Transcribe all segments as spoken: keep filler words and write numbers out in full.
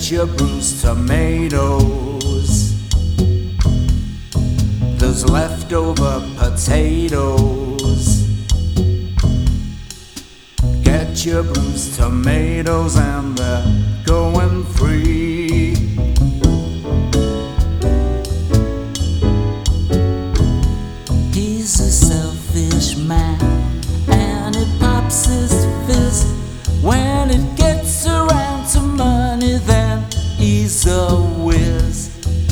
Get your bruised tomatoes, those leftover potatoes. Get your bruised tomatoes and they're going free. He's a selfish man and he pops his fist when it gets around to money, then he's a whiz.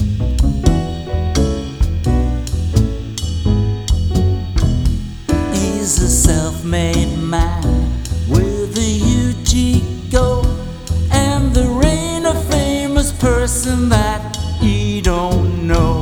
He's a self-made man with a huge ego and the reign of famous person that he don't know.